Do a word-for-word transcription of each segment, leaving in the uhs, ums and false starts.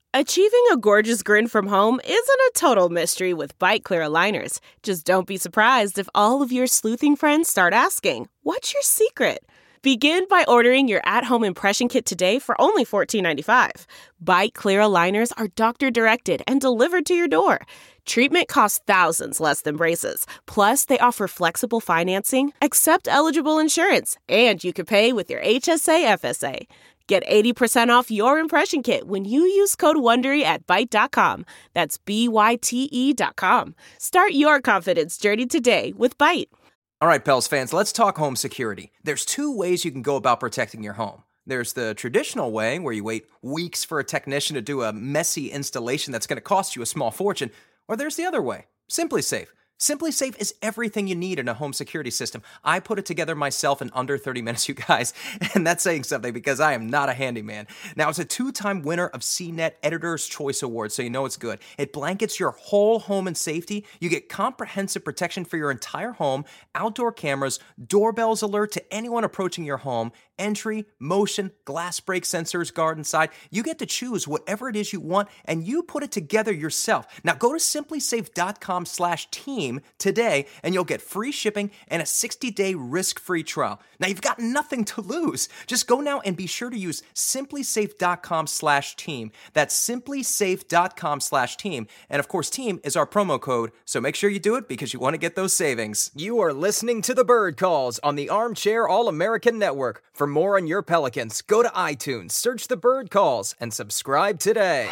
Achieving a gorgeous grin from home isn't a total mystery with Bite Clear aligners. Just don't be surprised if all of your sleuthing friends start asking, "What's your secret?" Begin by ordering your at-home impression kit today for only fourteen ninety-five. Bite Clear aligners are doctor-directed and delivered to your door. Treatment costs thousands less than braces. Plus, they offer flexible financing, accept eligible insurance, and you can pay with your H S A F S A. Get eighty percent off your impression kit when you use code WONDERY at Byte dot com. That's B Y T E dot com. Start your confidence journey today with Byte. All right, Pels fans, let's talk home security. There's two ways you can go about protecting your home. There's the traditional way, where you wait weeks for a technician to do a messy installation that's going to cost you a small fortune. Or there's the other way, SimpliSafe. SimpliSafe is everything you need in a home security system. I put it together myself in under thirty minutes, you guys, and that's saying something because I am not a handyman. Now, it's a two-time winner of C net Editor's Choice Award, so you know it's good. It blankets your whole home in safety. You get comprehensive protection for your entire home, outdoor cameras, doorbells alert to anyone approaching your home, entry, motion, glass break sensors guard inside. You get to choose whatever it is you want, and you put it together yourself. Now, go to simplysafe.com slash team today, and you'll get free shipping and a sixty-day risk-free trial. Now, you've got nothing to lose. Just go now and be sure to use simplysafe.com slash team. That's simplysafe.com slash team. And of course, team is our promo code, so make sure you do it because you want to get those savings. You are listening to The Bird Calls on the Armchair All-American Network. For more on your Pelicans, go to iTunes, search The Bird Calls, and subscribe today.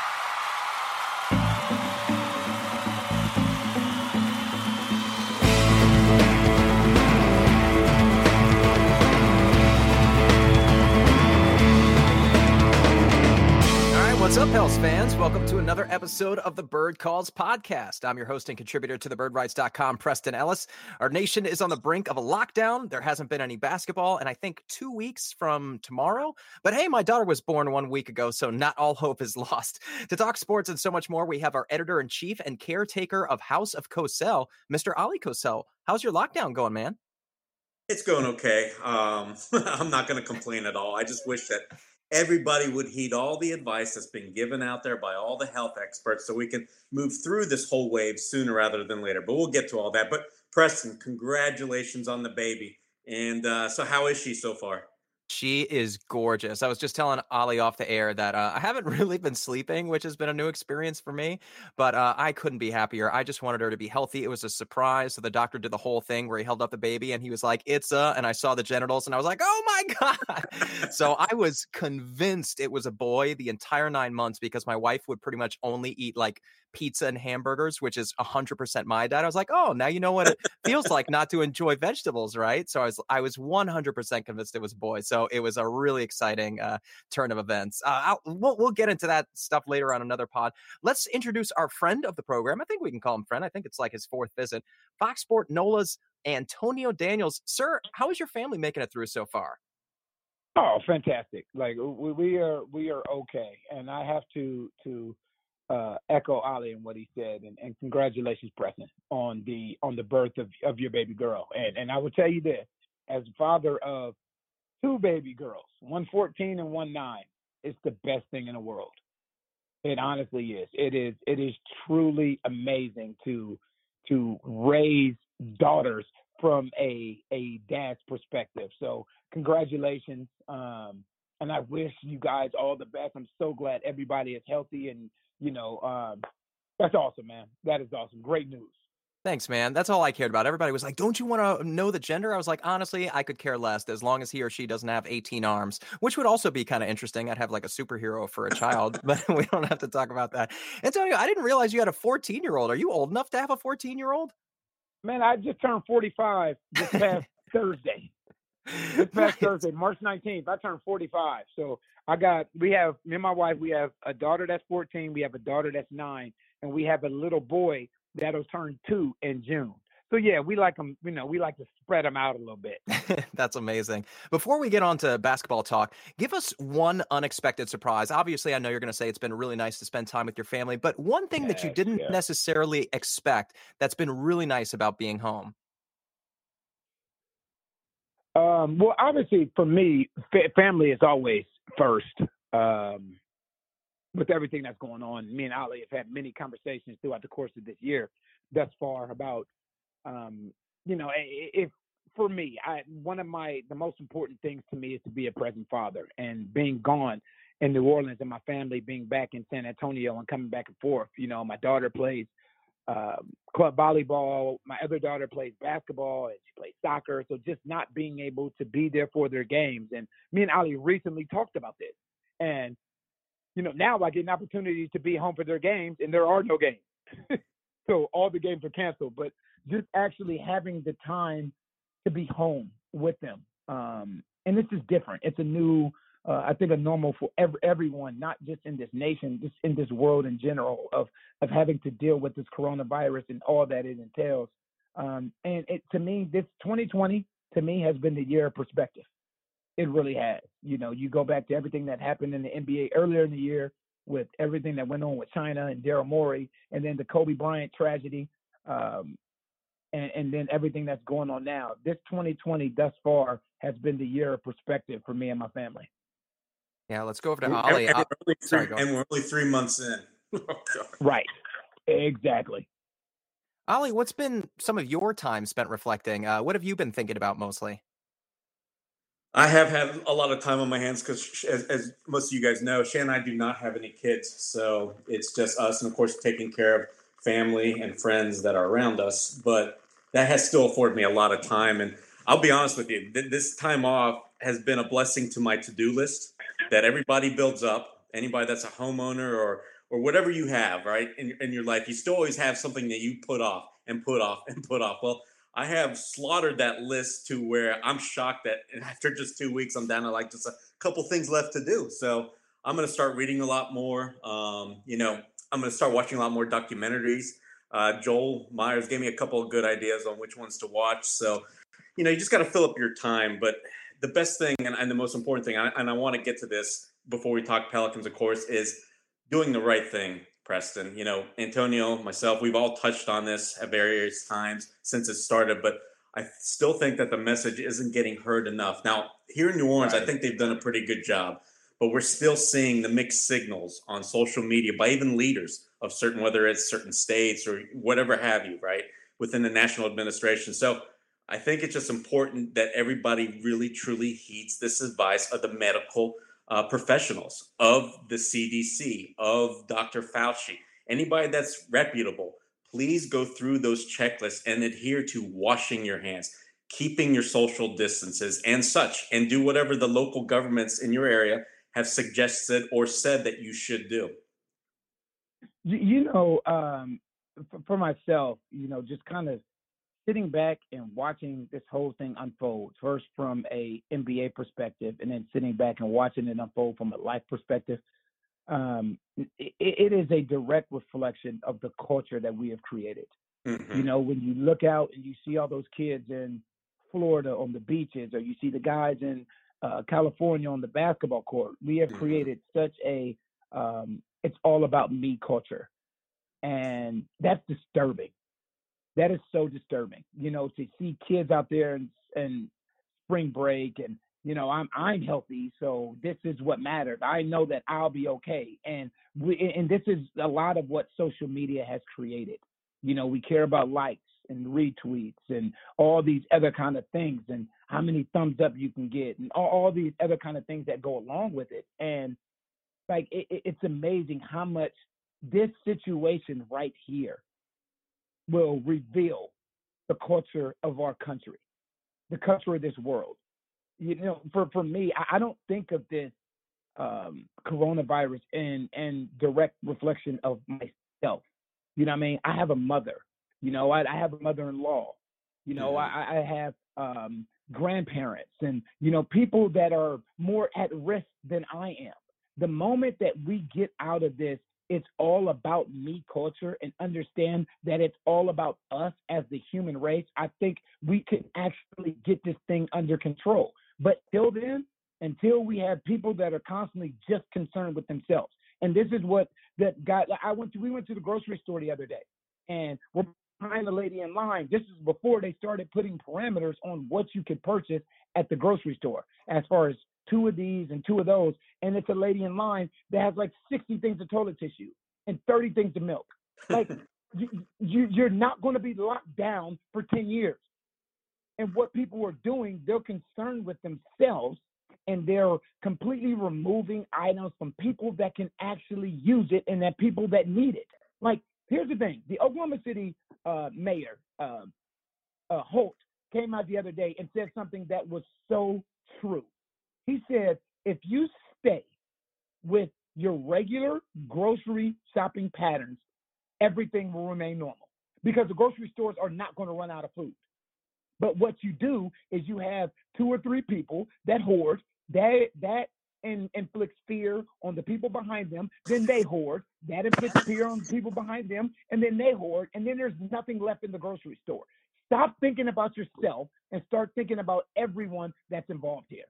What's up, Pels fans? Welcome to another episode of the Bird Calls podcast. I'm your host and contributor to the bird writes dot com, Preston Ellis. Our nation is on the brink of a lockdown. There hasn't been any basketball in, I think, two weeks from tomorrow. But hey, my daughter was born one week ago, so not all hope is lost. To talk sports and so much more, we have our editor-in-chief and caretaker of House of Cosell, Mister Ali Cosell. How's your lockdown going, man? It's going okay. Um, I'm not going to complain at all. I just wish that everybody would heed all the advice that's been given out there by all the health experts so we can move through this whole wave sooner rather than later. But we'll get to all that. But Preston, congratulations on the baby. And uh, so how is she so far? She is gorgeous. I was just telling Ali off the air that uh, I haven't really been sleeping, which has been a new experience for me, but uh, I couldn't be happier. I just wanted her to be healthy. It was a surprise. So the doctor did the whole thing where he held up the baby and he was like, "It's a," and I saw the genitals and I was like, "Oh my God." So I was convinced it was a boy the entire nine months because my wife would pretty much only eat like pizza and hamburgers, which is one hundred percent my diet. I was like, oh, now you know what it feels like not to enjoy vegetables, right? So I was I was one hundred percent convinced it was a boy. So it was a really exciting uh, turn of events. Uh, I'll, we'll, we'll get into that stuff later on another pod. Let's introduce our friend of the program. I think we can call him friend. I think it's like his fourth visit. Fox Sport Nola's Antonio Daniels. Sir, how is your family making it through so far? Oh, fantastic. Like we, we are we are okay. And I have to to Uh, echo Ali and what he said, and, and congratulations, Preston, on the on the birth of, of your baby girl. And and I will tell you this, as father of two baby girls, one fourteen and one nine, it's the best thing in the world. It honestly is. It is it is truly amazing to to raise daughters from a a dad's perspective. So congratulations. Um, and I wish you guys all the best. I'm so glad everybody is healthy and You know, um, that's awesome, man. That is awesome. Great news. Thanks, man. That's all I cared about. Everybody was like, don't you want to know the gender? I was like, honestly, I could care less as long as he or she doesn't have eighteen arms, which would also be kind of interesting. I'd have like a superhero for a child, but we don't have to talk about that. Antonio, I didn't realize you had a fourteen-year-old. Are you old enough to have a fourteen-year-old? Man, I just turned forty-five this past Thursday. This past Right. Thursday, March nineteenth, I turned forty-five. So I got, we have, me and my wife, we have a daughter that's fourteen, we have a daughter that's nine, and we have a little boy that'll turn two in June. So yeah, we like them, you know, we like to spread them out a little bit. That's amazing. Before we get on to basketball talk, give us one unexpected surprise. Obviously, I know you're going to say it's been really nice to spend time with your family, but one thing that you Yes, didn't yes. necessarily expect that's been really nice about being home. Um, well, obviously for me, fa- family is always first. Um, with everything that's going on. Me and Ali have had many conversations throughout the course of this year thus far about, um, you know, if for me, I, one of my, the most important things to me is to be a present father, and being gone in New Orleans and my family being back in San Antonio and coming back and forth. You know, my daughter plays um, club volleyball. My other daughter plays basketball and she plays soccer. So just not being able to be there for their games. And me and Ali recently talked about this. And, you know, now I get an opportunity to be home for their games, and there are no games. So all the games are canceled. But just actually having the time to be home with them. Um, and this is different. It's a new, uh, I think, a normal for every, everyone, not just in this nation, just in this world in general, of of having to deal with this coronavirus and all that it entails. Um, and it, to me, this twenty twenty, to me, has been the year of perspective. It really has. You know, you go back to everything that happened in the N B A earlier in the year with everything that went on with China and Daryl Morey, and then the Kobe Bryant tragedy. Um, And, and then everything that's going on now. This twenty twenty thus far has been the year of perspective for me and my family. Yeah, let's go over to And, Ali. and, Uh, we're only sorry, three, go and we're only three months in. Right. Exactly. Ali, what's been some of your time spent reflecting? Uh, what have you been thinking about mostly? I have had a lot of time on my hands because, as, as most of you guys know, Shan and I do not have any kids. So it's just us, and of course, taking care of family and friends that are around us. But that has still afforded me a lot of time. And I'll be honest with you, th- this time off has been a blessing to my to-do list that everybody builds up. Anybody that's a homeowner or or whatever you have, right, in, in your life, you still always have something that you put off and put off and put off. Well, I have slaughtered that list to where I'm shocked that after just two weeks, I'm down to like just a couple things left to do. So I'm going to start reading a lot more. Um, you know, I'm going to start watching a lot more documentaries. Uh, Joel Myers gave me a couple of good ideas on which ones to watch. So, you know, you just got to fill up your time. But the best thing and, and the most important thing, and I, and I want to get to this before we talk Pelicans, of course, is doing the right thing. Preston, you know, Antonio, myself, we've all touched on this at various times since it started, but I still think that the message isn't getting heard enough. Now, here in New Orleans, right. I think they've done a pretty good job, but we're still seeing the mixed signals on social media by even leaders of certain, whether it's certain states or whatever have you, right, within the national administration. So I think it's just important that everybody really, truly heeds this advice of the medical Uh, professionals, of the C D C, of Doctor Fauci, anybody that's reputable. Please go through those checklists and adhere to washing your hands, keeping your social distances and such, and do whatever the local governments in your area have suggested or said that you should do. You, you know, um, for, for myself, you know, just kind of sitting back and watching this whole thing unfold, first from a N B A perspective, and then sitting back and watching it unfold from a life perspective, um, it, it is a direct reflection of the culture that we have created. Mm-hmm. You know, when you look out and you see all those kids in Florida on the beaches, or you see the guys in uh, California on the basketball court, we have mm-hmm. created such a um, it's all about me culture. And that's disturbing. That is so disturbing, you know, to see kids out there and, and spring break and, you know, I'm I'm healthy, so this is what matters. I know that I'll be okay. And we, and this is a lot of what social media has created. You know, we care about likes and retweets and all these other kind of things and how many thumbs up you can get and all, all these other kind of things that go along with it. And like, it, it's amazing how much this situation right here will reveal the culture of our country, the culture of this world. You know, for, for me, I, I don't think of this um, coronavirus in, in direct reflection of myself. You know what I mean? I have a mother, you know, I, I have a mother-in-law, you know, mm-hmm. I, I have um, grandparents and, you know, people that are more at risk than I am. The moment that we get out of this, it's all about me culture and understand that it's all about us as the human race, I think we can actually get this thing under control. But till then, until we have people that are constantly just concerned with themselves. And this is what that guy, I went to, we went to the grocery store the other day and we're behind the lady in line. This is before they started putting parameters on what you could purchase at the grocery store as far as two of these and two of those, and it's a lady in line that has like sixty things of toilet tissue and thirty things of milk. Like, you, you, you're not going to be locked down for ten years. And what people are doing, they're concerned with themselves, and they're completely removing items from people that can actually use it and that people that need it. Like, here's the thing. The Oklahoma City uh, mayor, uh, uh, Holt, came out the other day and said something that was so true. He said, if you stay with your regular grocery shopping patterns, everything will remain normal because the grocery stores are not going to run out of food. But what you do is you have two or three people that hoard, that that in, inflicts fear on the people behind them, then they hoard, that inflicts fear on the people behind them, and then they hoard, and then there's nothing left in the grocery store. Stop thinking about yourself and start thinking about everyone that's involved here.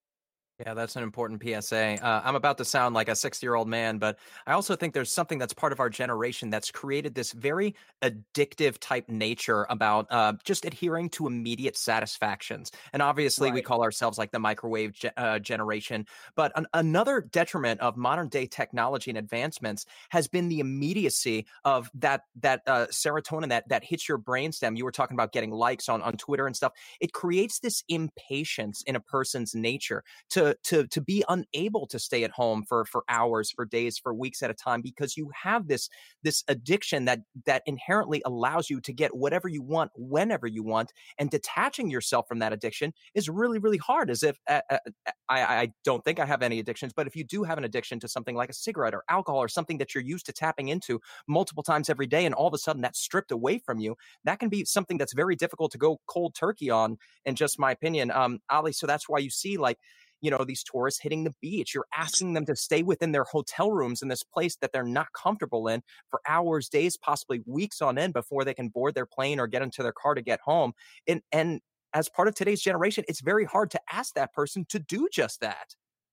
Yeah, that's an important P S A. Uh, I'm about to sound like a sixty-year-old man, but I also think there's something that's part of our generation that's created this very addictive type nature about uh, just adhering to immediate satisfactions. And obviously, right. we call ourselves like the microwave ge- uh, generation. But an- another detriment of modern day technology and advancements has been the immediacy of that that uh, serotonin that that hits your brainstem. You were talking about getting likes on on Twitter and stuff. It creates this impatience in a person's nature to to to be unable to stay at home for for hours, for days, for weeks at a time, because you have this this addiction that that inherently allows you to get whatever you want whenever you want, and detaching yourself from that addiction is really really hard. As if uh, uh, I I don't think I have any addictions, but if you do have an addiction to something like a cigarette or alcohol or something that you're used to tapping into multiple times every day, and all of a sudden that's stripped away from you, that can be something that's very difficult to go cold turkey on, in just my opinion. Um, Ali, so that's why you see like, you know, these tourists hitting the beach. You're asking them to stay within their hotel rooms in this place that they're not comfortable in for hours, days, possibly weeks on end before they can board their plane or get into their car to get home. And, and as part of today's generation, it's very hard to ask that person to do just that.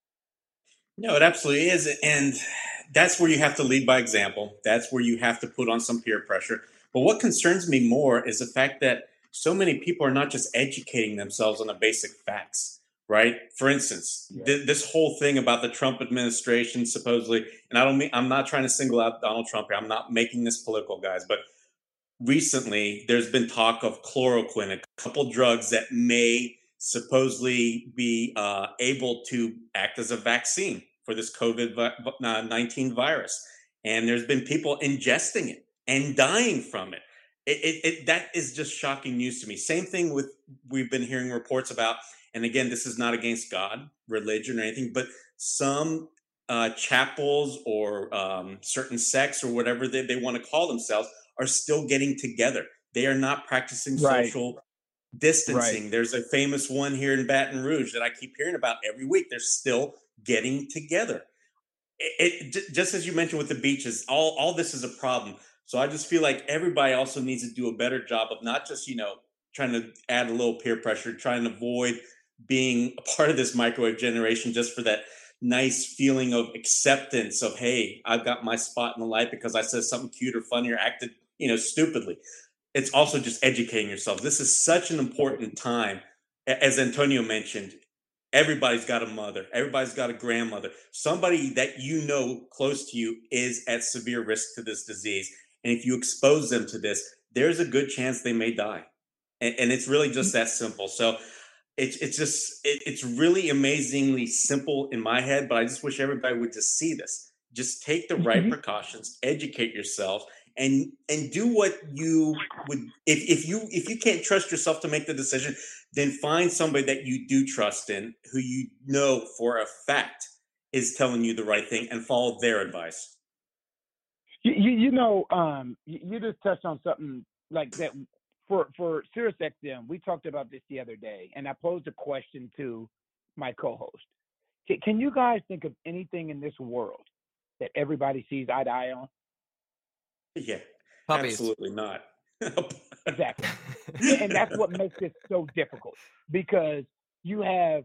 No, it absolutely is. And that's where you have to lead by example. That's where you have to put on some peer pressure. But what concerns me more is the fact that so many people are not just educating themselves on the basic facts. Right. For instance, yeah. th- this whole thing about the Trump administration supposedly, and I don't mean, I'm not trying to single out Donald Trump here. I'm not making this political, guys. But recently there's been talk of chloroquine, a couple drugs that may supposedly be uh, able to act as a vaccine for this COVID nineteen virus. And there's been people ingesting it and dying from it. It, it, it. That is just shocking news to me. Same thing with we've been hearing reports about. And again, this is not against God, religion, or anything, but some uh, chapels or um, certain sects or whatever they, they want to call themselves are still getting together. They are not practicing right. social distancing. Right. There's a famous one here in Baton Rouge that I keep hearing about every week. They're still getting together. It, it, just as you mentioned with the beaches, all, all this is a problem. So I just feel like everybody also needs to do a better job of not just, you know, trying to add a little peer pressure, trying to avoid being a part of this microwave generation just for that nice feeling of acceptance of, hey, I've got my spot in the light because I said something cute or funny or acted, you know, stupidly. It's also just educating yourself. This is such an important time. As Antonio mentioned, everybody's got a mother. Everybody's got a grandmother. Somebody that you know close to you is at severe risk to this disease. And if you expose them to this, there's a good chance they may die. And, and it's really just that simple. So It's it's just it, it's really amazingly simple in my head, but I just wish everybody would just see this. Just take the right mm-hmm. precautions, educate yourself, and and do what you would. If if you if you can't trust yourself to make the decision, then find somebody that you do trust in, who you know for a fact is telling you the right thing, and follow their advice. You you, you know um you, you just touched on something like that. For for SiriusXM, we talked about this the other day, and I posed a question to my co-host. Can, can you guys think of anything in this world that everybody sees eye to eye on? Yeah, Puppies. Absolutely not. Exactly. And that's what makes it so difficult, because you have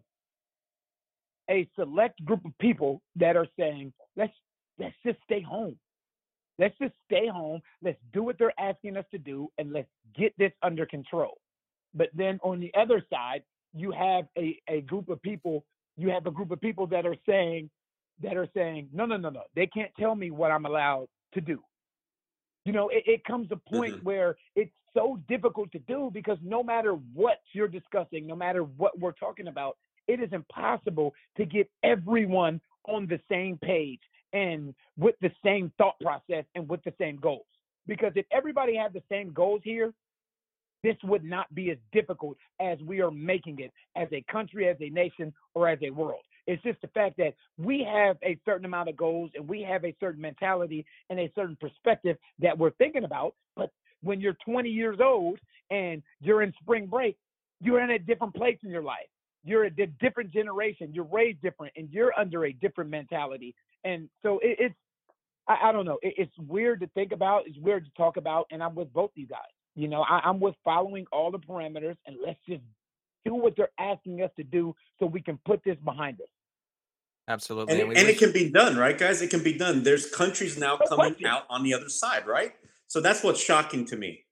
a select group of people that are saying, let's let's just stay home. Let's just stay home. Let's do what they're asking us to do, and let's get this under control. But then on the other side, you have a, a group of people you have a group of people that are saying, that are saying, no, no, no, no, they can't tell me what I'm allowed to do. You know, it, it comes a point mm-hmm. where it's so difficult to do because no matter what you're discussing, no matter what we're talking about, it is impossible to get everyone on the same page and with the same thought process and with the same goals. Because if everybody had the same goals here, this would not be as difficult as we are making it as a country, as a nation, or as a world. It's just the fact that we have a certain amount of goals and we have a certain mentality and a certain perspective that we're thinking about. But when you're twenty years old and you're in spring break, you're in a different place in your life. You're a different generation. You're raised different and you're under a different mentality. And so it, it's, I, I don't know. It, it's weird to think about. It's weird to talk about. And I'm with both you guys. You know, I, I'm with following all the parameters and let's just do what they're asking us to do so we can put this behind us. Absolutely. And, and, it, and wish- it can be done, right, guys? It can be done. There's countries now no coming question. out on the other side, right? So that's what's shocking to me.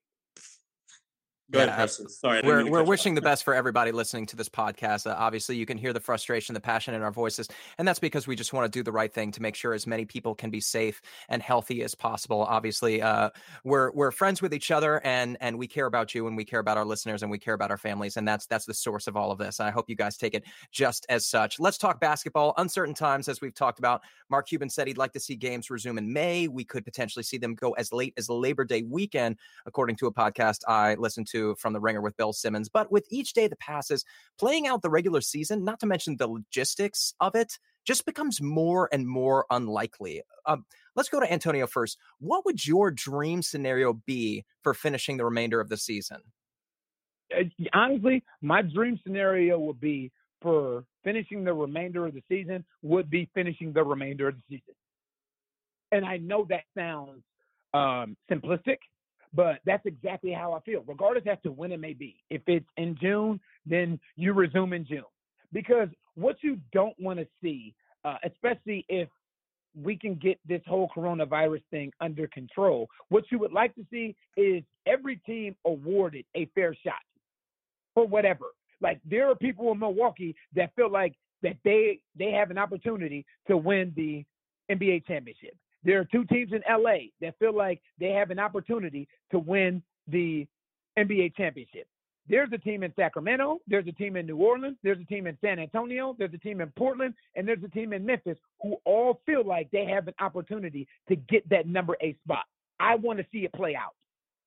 Go Yeah, ahead, Preston. Sorry. We're we're wishing the best for everybody listening to this podcast. Uh, obviously, you can hear the frustration, the passion in our voices, and that's because we just want to do the right thing to make sure as many people can be safe and healthy as possible. Obviously, uh, we're we're friends with each other, and and we care about you, and we care about our listeners, and we care about our families, and that's that's the source of all of this. I hope you guys take it just as such. Let's talk basketball. Uncertain times, as we've talked about. Mark Cuban said he'd like to see games resume in May. We could potentially see them go as late as Labor Day weekend, according to a podcast I listened to from The Ringer with Bill Simmons. But with each day that passes, playing out the regular season, not to mention the logistics of it, just becomes more and more unlikely. Um, let's go to Antonio first. What would your dream scenario be for finishing the remainder of the season? Uh, honestly, my dream scenario would be for finishing the remainder of the season would be finishing the remainder of the season. And I know that sounds um, simplistic, but that's exactly how I feel, regardless as to when it may be. If it's in June, then you resume in June. Because what you don't want to see, uh, especially if we can get this whole coronavirus thing under control, what you would like to see is every team awarded a fair shot for whatever. Like, there are people in Milwaukee that feel like that they they have an opportunity to win the N B A championship. There are two teams in L A that feel like they have an opportunity to win the N B A championship. There's a team in Sacramento. There's a team in New Orleans. There's a team in San Antonio. There's a team in Portland. And there's a team in Memphis who all feel like they have an opportunity to get that number eight spot. I want to see it play out.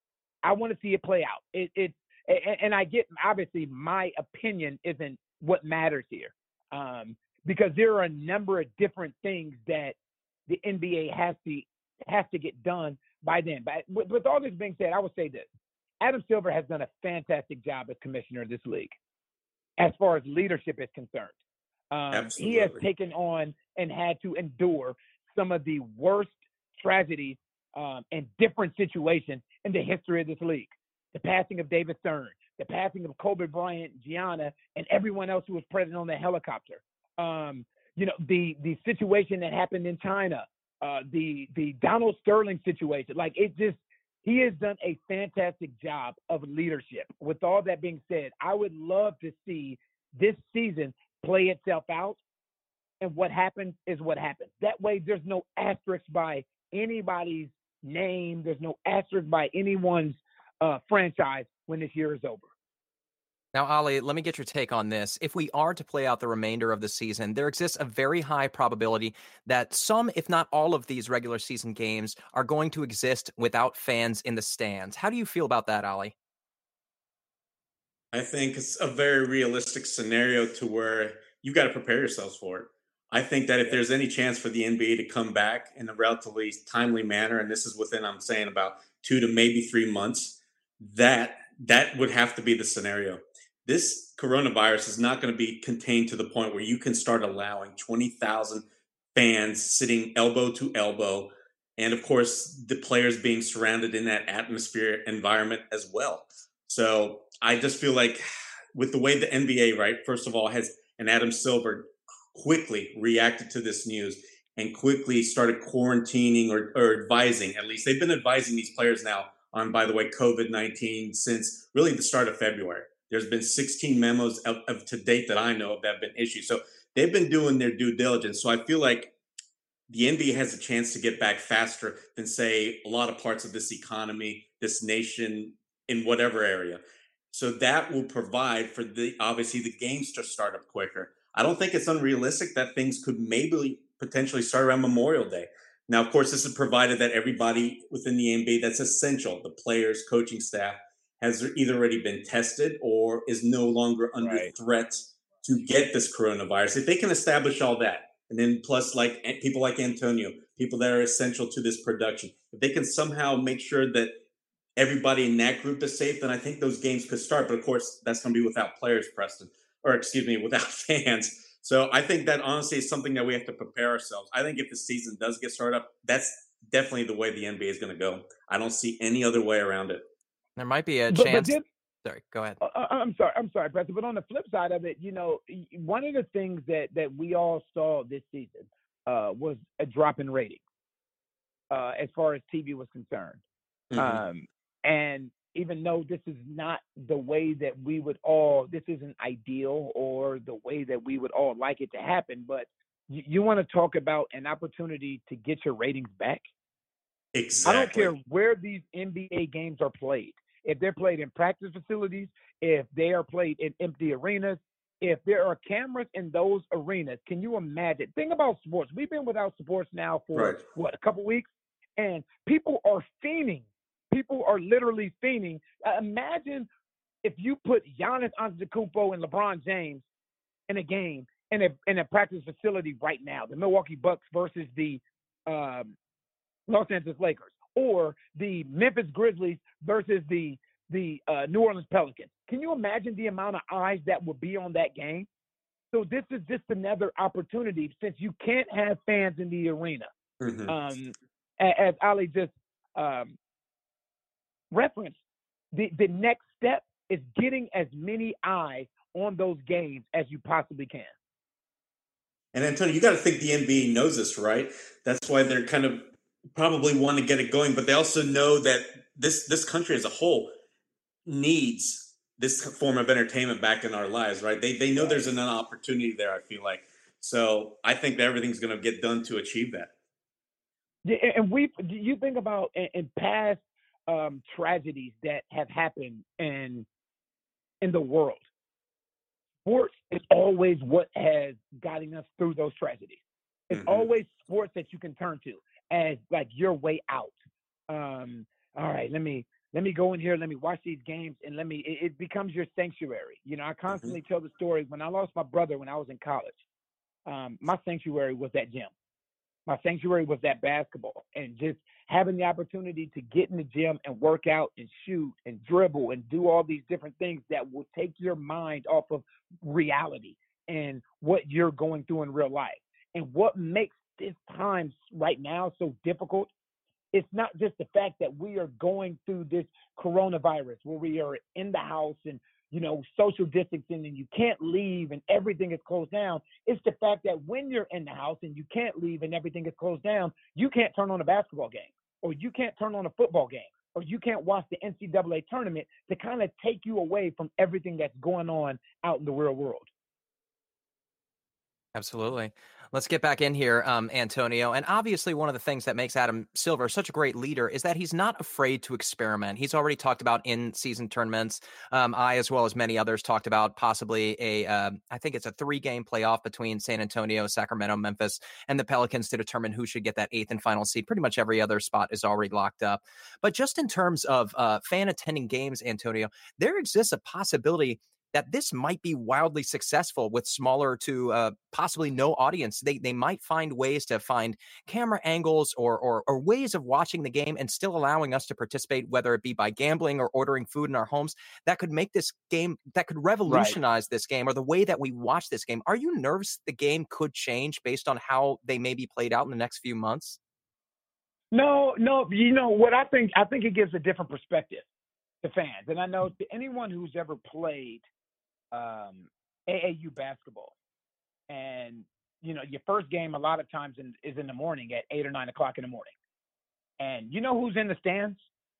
I want to see it play out. It, it, and I get, obviously, my opinion isn't what matters here um, because there are a number of different things that the N B A has to has to get done by then. But with, with all this being said, I would say this. Adam Silver has done a fantastic job as commissioner of this league as far as leadership is concerned. Um, he has taken on and had to endure some of the worst tragedies um, and different situations in the history of this league. The passing of David Stern, the passing of Kobe Bryant, Gianna, and everyone else who was present on the helicopter. Um, You know, the the situation that happened in China, uh, the the Donald Sterling situation, like it just, he has done a fantastic job of leadership. With all that being said, I would love to see this season play itself out. And what happens is what happens. That way, there's no asterisk by anybody's name. There's no asterisk by anyone's uh, franchise when this year is over. Now, Ali, let me get your take on this. If we are to play out the remainder of the season, there exists a very high probability that some, if not all of these regular season games are going to exist without fans in the stands. How do you feel about that, Ali? I think it's a very realistic scenario to where you got to prepare yourselves for it. I think that if there's any chance for the N B A to come back in a relatively timely manner, and this is within, I'm saying, about two to maybe three months, that that would have to be the scenario. This coronavirus is not going to be contained to the point where you can start allowing twenty thousand fans sitting elbow to elbow. And of course, the players being surrounded in that atmosphere environment as well. So I just feel like with the way the N B A, right, first of all, has and Adam Silver quickly reacted to this news and quickly started quarantining or, or advising, at least they've been advising these players now on, by the way, COVID nineteen since really the start of February. There's been sixteen memos of, of to date that I know of that have been issued. So they've been doing their due diligence. So I feel like the N B A has a chance to get back faster than, say, a lot of parts of this economy, this nation, in whatever area. So that will provide for the obviously the games to start up quicker. I don't think it's unrealistic that things could maybe potentially start around Memorial Day. Now, of course, this is provided that everybody within the N B A that's essential, the players, coaching staff, has either already been tested or is no longer under Right. threat to get this coronavirus. If they can establish all that, and then plus like people like Antonio, people that are essential to this production, if they can somehow make sure that everybody in that group is safe, then I think those games could start. But of course, that's going to be without players, Preston, or excuse me, without fans. So I think that honestly is something that we have to prepare ourselves. I think if the season does get started up, that's definitely the way the N B A is going to go. I don't see any other way around it. There might be a But, chance. but then, Sorry, go ahead. Uh, I'm sorry. I'm sorry, Preston. But on the flip side of it, you know, one of the things that that we all saw this season uh, was a drop in ratings uh, as far as T V was concerned. Mm-hmm. Um, and even though this is not the way that we would all, this isn't ideal or the way that we would all like it to happen, but you, you want to talk about an opportunity to get your ratings back. Exactly. I don't care where these N B A games are played. If they're played in practice facilities, if they are played in empty arenas, if there are cameras in those arenas, can you imagine? Think about sports. We've been without sports now for, Right. what, a couple weeks? And people are fiending. People are literally fiending. Uh, imagine if you put Giannis Antetokounmpo and LeBron James in a game in a in a practice facility right now, the Milwaukee Bucks versus the um, Los Angeles Lakers, or the Memphis Grizzlies versus the the uh, New Orleans Pelicans. Can you imagine the amount of eyes that would be on that game? So this is just another opportunity, since you can't have fans in the arena. Mm-hmm. Um, as Ali just um, referenced, the, the next step is getting as many eyes on those games as you possibly can. And Antonio, you got to think the N B A knows this, right? That's why they're kind of probably want to get it going, but they also know that this this country as a whole needs this form of entertainment back in our lives, right? They they know there's an opportunity there, I feel like. So I think that everything's going to get done to achieve that. Yeah, and we, you think about in, in past um, tragedies that have happened in in the world, sports is always what has gotten us through those tragedies. It's Mm-hmm. always sports that you can turn to as like your way out. Um, all right, let me let me go in here, let me watch these games, and let me. It, it becomes your sanctuary. You know, I constantly mm-hmm. tell the story. When I lost my brother when I was in college, um, my sanctuary was that gym. My sanctuary was that basketball, and just having the opportunity to get in the gym and work out and shoot and dribble and do all these different things that will take your mind off of reality and what you're going through in real life. And what makes this time right now so difficult, it's not just the fact that we are going through this coronavirus where we are in the house and, you know, social distancing and you can't leave and everything is closed down. It's the fact that when you're in the house and you can't leave and everything is closed down, you can't turn on a basketball game, or you can't turn on a football game, or you can't watch the N C double A tournament to kind of take you away from everything that's going on out in the real world. Absolutely. Let's get back in here, um, Antonio. And obviously, one of the things that makes Adam Silver such a great leader is that he's not afraid to experiment. He's already talked about in-season tournaments. Um, I, as well as many others, talked about possibly a, uh, I think it's a three-game playoff between San Antonio, Sacramento, Memphis, and the Pelicans to determine who should get that eighth and final seed. Pretty much every other spot is already locked up. But just in terms of uh, fan attending games, Antonio, there exists a possibility that this might be wildly successful with smaller to uh, possibly no audience. They they might find ways to find camera angles or, or or ways of watching the game and still allowing us to participate, whether it be by gambling or ordering food in our homes, that could make this game, that could revolutionize right. this game or the way that we watch this game. Are you nervous the game could change based on how they may be played out in the next few months? No, no. You know what I think? I think it gives a different perspective to fans. And I know to anyone who's ever played Um, A A U basketball, and you know your first game a lot of times in, is in the morning at eight or nine o'clock in the morning, and you know who's in the stands?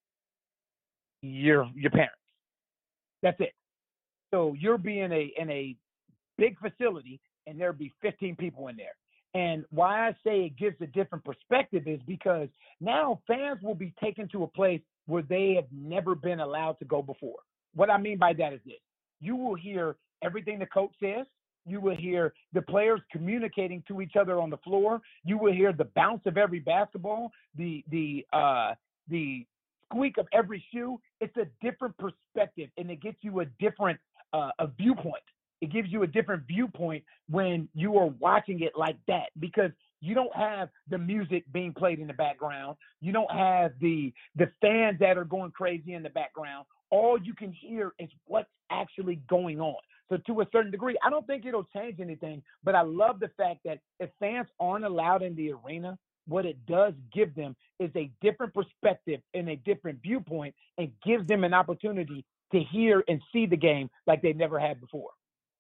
Your your parents. That's it. So you're being a in a big facility and there'd be fifteen people in there. And why I say it gives a different perspective is because now fans will be taken to a place where they have never been allowed to go before. What I mean by that is this. You will hear everything the coach says. You will hear the players communicating to each other on the floor. You will hear the bounce of every basketball, the the uh, the squeak of every shoe. It's a different perspective, and it gets you a different uh, a viewpoint. It gives you a different viewpoint when you are watching it like that, because you don't have the music being played in the background. You don't have the the fans that are going crazy in the background. All you can hear is what's actually going on. So to a certain degree, I don't think it'll change anything, but I love the fact that if fans aren't allowed in the arena, what it does give them is a different perspective and a different viewpoint, and gives them an opportunity to hear and see the game like they've never had before.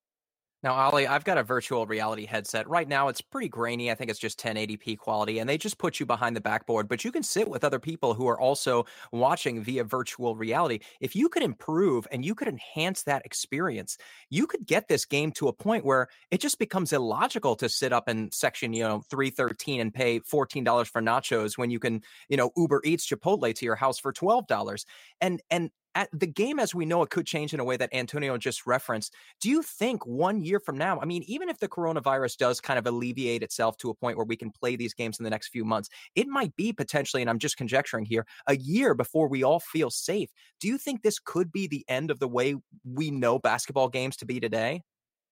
Now, Ollie, I've got a virtual reality headset. Right now, it's pretty grainy. I think it's just ten eighty p quality, and they just put you behind the backboard, but you can sit with other people who are also watching via virtual reality. If you could improve and you could enhance that experience, you could get this game to a point where it just becomes illogical to sit up in section, you know, three thirteen and pay fourteen dollars for nachos when you can, you know, Uber Eats Chipotle to your house for twelve dollars. And, and, At the game as we know it could change in a way that Antonio just referenced. Do you think one year from now, I mean, even if the coronavirus does kind of alleviate itself to a point where we can play these games in the next few months, it might be potentially, and I'm just conjecturing here, a year before we all feel safe. Do you think this could be the end of the way we know basketball games to be today?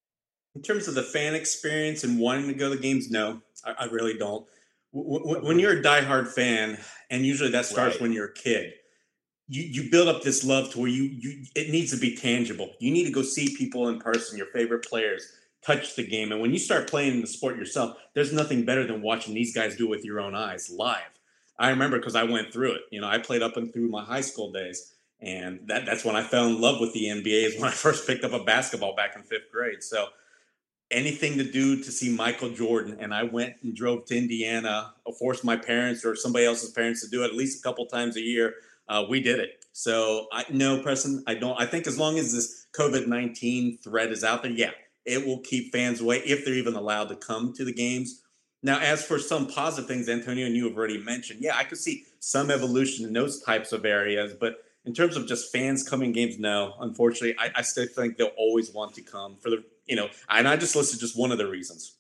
In terms of the fan experience and wanting to go to the games, no, I, I really don't. W- w- when you're a diehard fan, and usually that starts Right. when you're a kid, you you build up this love to where you you it needs to be tangible. You need to go see people in person, your favorite players, touch the game. And when you start playing the sport yourself, there's nothing better than watching these guys do it with your own eyes live. I remember because I went through it. You know, I played up and through my high school days. And that, that's when I fell in love with the N B A, is when I first picked up a basketball back in fifth grade. So anything to do to see Michael Jordan. And I went and drove to Indiana, or forced my parents or somebody else's parents to do it at least a couple times a year. Uh, we did it. So I no, Preston, I don't. I think as long as this COVID nineteen threat is out there, yeah, it will keep fans away if they're even allowed to come to the games. Now, as for some positive things, Antonio and you have already mentioned, yeah, I could see some evolution in those types of areas. But in terms of just fans coming games, no, unfortunately, I, I still think they'll always want to come for the, you know, and I just listed just one of the reasons.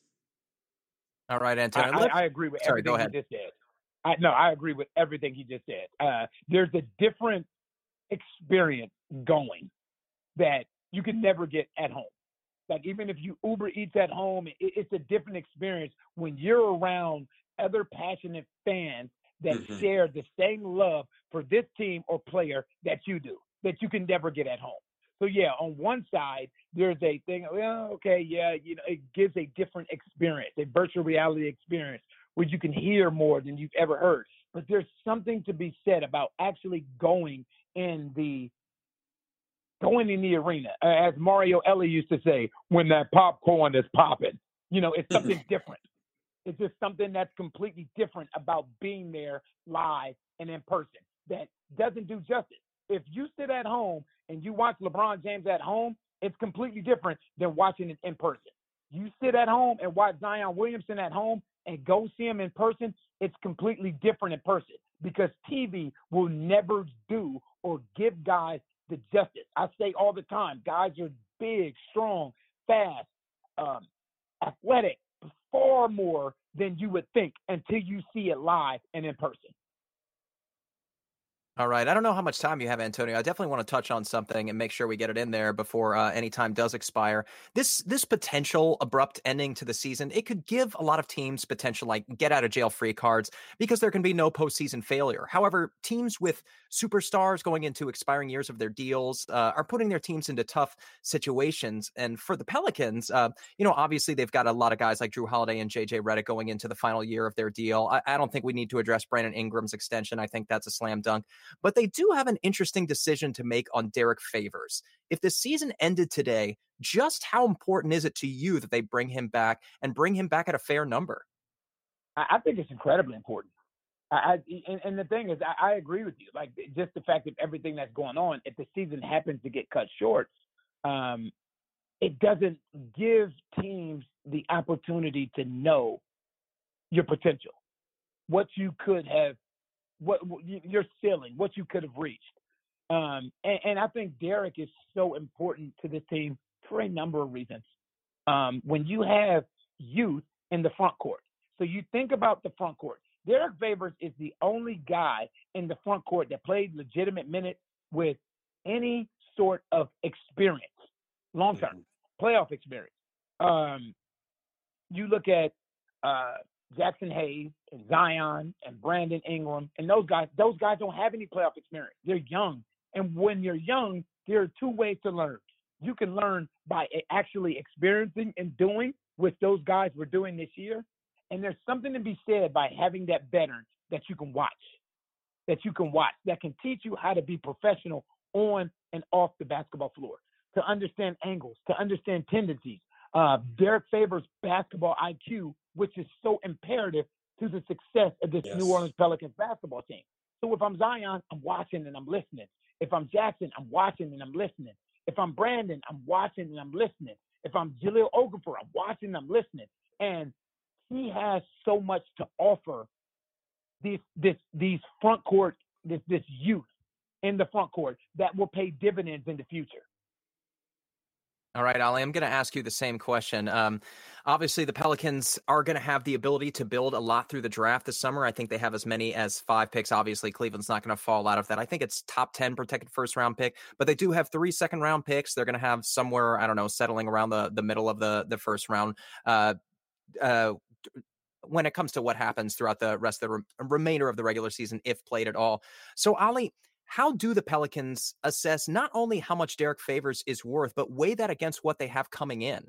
All right, I, Antonio. I, let's- I agree with Sorry, go everything he ahead. just said. I, no, I agree with everything he just said. Uh, there's a different experience going that you can never get at home. Like, even if you Uber Eats at home, it, it's a different experience when you're around other passionate fans that Mhm. share the same love for this team or player that you do, that you can never get at home. So yeah, on one side, there's a thing, well, okay, yeah, you know, it gives a different experience, a virtual reality experience where you can hear more than you've ever heard. But there's something to be said about actually going in the going in the arena, uh, as Mario Ellie used to say, when that popcorn is popping. You know, it's something different. It's just something that's completely different about being there live and in person that doesn't do justice. If you sit at home and you watch LeBron James at home, it's completely different than watching it in person. You sit at home and watch Zion Williamson at home and go see him in person, it's completely different in person, because T V will never do or give guys the justice. I say all the time, guys are big, strong, fast, um, athletic, far more than you would think until you see it live and in person. All right. I don't know how much time you have, Antonio. I definitely want to touch on something and make sure we get it in there before uh, any time does expire. This this potential abrupt ending to the season, it could give a lot of teams potential like get out of jail free cards because there can be no postseason failure. However, teams with superstars going into expiring years of their deals uh, are putting their teams into tough situations. And for the Pelicans, uh, you know, obviously they've got a lot of guys like Drew Holiday and J J Redick going into the final year of their deal. I, I don't think we need to address Brandon Ingram's extension. I think that's a slam dunk. But they do have an interesting decision to make on Derek Favors. If the season ended today, just how important is it to you that they bring him back and bring him back at a fair number? I, I think it's incredibly important. I, I and, and the thing is, I, I agree with you. Like, just the fact of everything that's going on, if the season happens to get cut short, um, it doesn't give teams the opportunity to know your potential, what you could have, what your ceiling, what you could have reached. Um, and, and I think Derek is so important to this team for a number of reasons. Um, when you have youth in the front court, so you think about the front court. Derek Favors is the only guy in the front court that played legitimate minutes with any sort of experience, long-term mm-hmm. playoff experience. Um, you look at uh, Jackson Hayes and Zion and Brandon Ingram, and those guys, those guys don't have any playoff experience. They're young. And when you're young, there are two ways to learn. You can learn by actually experiencing and doing, which those guys were doing this year. And there's something to be said by having that veteran that you can watch, that you can watch, that can teach you how to be professional on and off the basketball floor, to understand angles, to understand tendencies. Uh, Derek Favors' basketball I Q, which is so imperative to the success of this yes. New Orleans Pelicans basketball team. So if I'm Zion, I'm watching and I'm listening. If I'm Jackson, I'm watching and I'm listening. If I'm Brandon, I'm watching and I'm listening. If I'm Jahlil Okafor, I'm watching and I'm listening. And he has so much to offer these this these front court, this this youth in the front court that will pay dividends in the future. All right, Ali, I'm going to ask you the same question. Um, obviously, the Pelicans are going to have the ability to build a lot through the draft this summer. I think they have as many as five picks. Obviously, Cleveland's not going to fall out of that. I think it's top ten protected first-round pick, but they do have three second-round picks. They're going to have somewhere, I don't know, settling around the, the middle of the, the first round. Uh, uh, when it comes to what happens throughout the rest of the re- remainder of the regular season, if played at all. So, Ali, how do the Pelicans assess not only how much Derek Favors is worth, but weigh that against what they have coming in?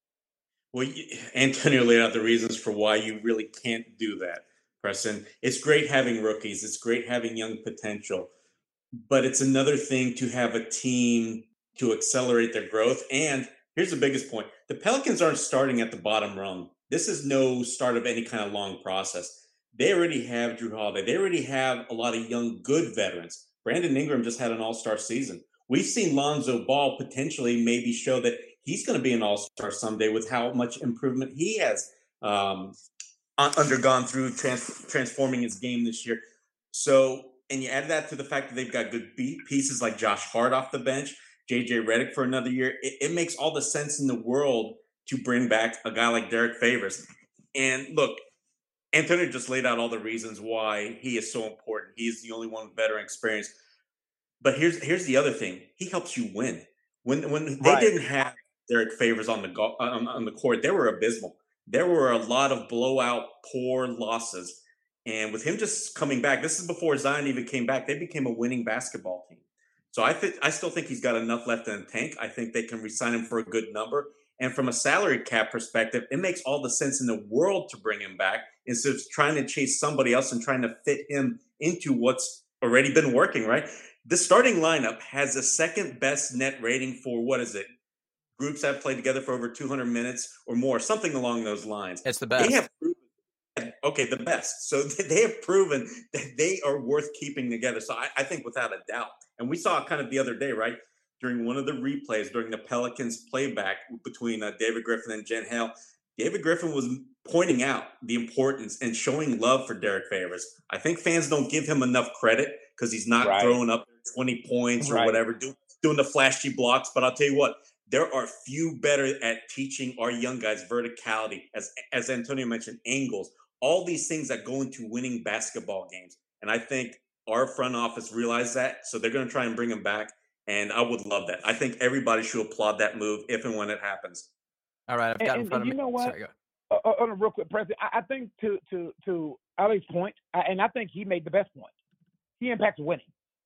Well, Antonio laid out the reasons for why you really can't do that, Preston. It's great having rookies. It's great having young potential. But it's another thing to have a team to accelerate their growth. And here's the biggest point. The Pelicans aren't starting at the bottom rung. This is no start of any kind of long process. They already have Drew Holiday. They already have a lot of young, good veterans. Brandon Ingram just had an all-star season. We've seen Lonzo Ball potentially maybe show that he's going to be an all-star someday with how much improvement he has um, undergone through trans- transforming his game this year. So, and you add that to the fact that they've got good pieces like Josh Hart off the bench, J J Redick for another year. It, it makes all the sense in the world to bring back a guy like Derek Favors. And look, Antonio just laid out all the reasons why he is so important. He is the only one with veteran experience. But here's here's the other thing: he helps you win. When when they right. didn't have Derek Favors on the go- on, on the court, they were abysmal. There were a lot of blowout, poor losses. And with him just coming back, this is before Zion even came back. They became a winning basketball team. So I think I still think he's got enough left in the tank. I think they can re-sign him for a good number. And from a salary cap perspective, it makes all the sense in the world to bring him back instead of trying to chase somebody else and trying to fit him into what's already been working, right? The starting lineup has the second best net rating for, what is it, groups that have played together for over two hundred minutes or more, something along those lines. It's the best. They have proven, okay, the best. So they have proven that they are worth keeping together. So I, I think without a doubt. And we saw it kind of the other day, right? During one of the replays, during the Pelicans playback between uh, David Griffin and Jen Hale, David Griffin was pointing out the importance and showing love for Derek Favors. I think fans don't give him enough credit because he's not right. throwing up twenty points or right. whatever, do, doing the flashy blocks. But I'll tell you what, there are few better at teaching our young guys verticality, as as Antonio mentioned, angles, all these things that go into winning basketball games. And I think our front office realized that, so they're going to try and bring him back. And I would love that. I think everybody should applaud that move if and when it happens. All right, I've got and, in front and of you me. Know what? Sorry, go. Uh, on a real quick, President, I, I think to to to Ali's point, I, and I think he made the best point. He impacts winning.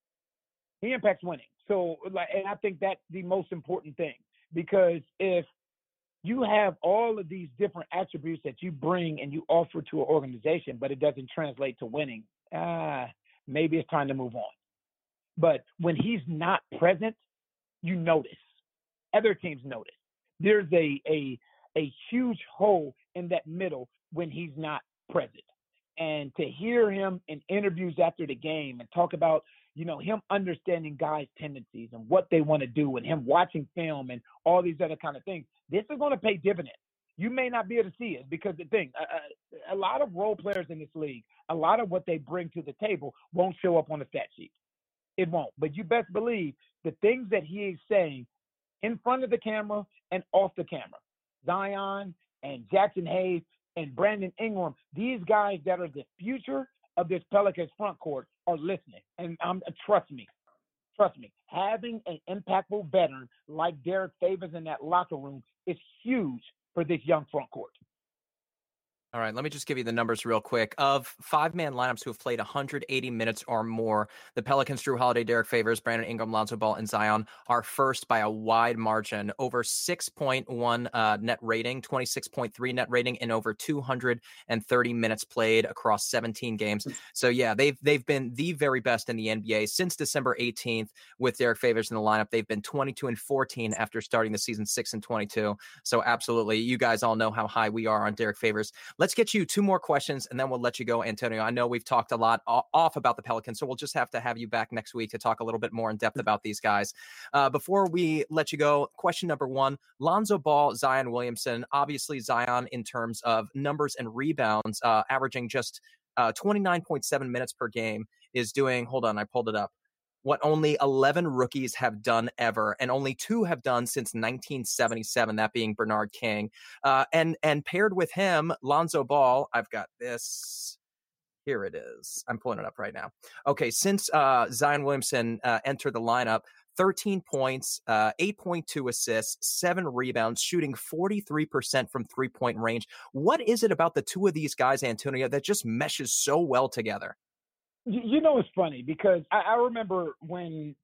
He impacts winning. So, like, and I think that's the most important thing, because if you have all of these different attributes that you bring and you offer to an organization, but it doesn't translate to winning, ah, maybe it's time to move on. But when he's not present, you notice. Other teams notice. There's a a a huge hole in that middle when he's not present. And to hear him in interviews after the game and talk about, you know, him understanding guys' tendencies and what they want to do and him watching film and all these other kind of things, this is going to pay dividends. You may not be able to see it because the thing, a, a lot of role players in this league, a lot of what they bring to the table won't show up on the stat sheet. It won't. But you best believe the things that he is saying in front of the camera and off the camera, Zion and Jackson Hayes and Brandon Ingram, these guys that are the future of this Pelicans front court are listening. And um, trust me, trust me, having an impactful veteran like Derek Favors in that locker room is huge for this young front court. All right, let me just give you the numbers real quick. Of five-man lineups who have played one hundred eighty minutes or more, the Pelicans, Jrue Holiday, Derek Favors, Brandon Ingram, Lonzo Ball, and Zion are first by a wide margin. Over six point one uh, net rating, twenty-six point three net rating, and over two hundred thirty minutes played across seventeen games. So, yeah, they've they've been the very best in the N B A since December eighteenth with Derek Favors in the lineup. They've been twenty-two and fourteen after starting the season six and twenty-two. So, absolutely, you guys all know how high we are on Derek Favors. Let's get you two more questions, and then we'll let you go, Antonio. I know we've talked a lot off about the Pelicans, so we'll just have to have you back next week to talk a little bit more in depth about these guys. Uh, before we let you go, question number one, Lonzo Ball, Zion Williamson. Obviously, Zion in terms of numbers and rebounds, uh, averaging just uh, twenty-nine point seven minutes per game, is doing, hold on, I pulled it up, what only eleven rookies have done ever, and only two have done since nineteen seventy-seven, that being Bernard King. Uh, and and paired with him, Lonzo Ball, I've got this. Here it is. I'm pulling it up right now. Okay, since uh, Zion Williamson uh, entered the lineup, thirteen points, uh, eight point two assists, seven rebounds, shooting forty-three percent from three-point range. What is it about the two of these guys, Antonio, that just meshes so well together? You know, it's funny because I, I remember when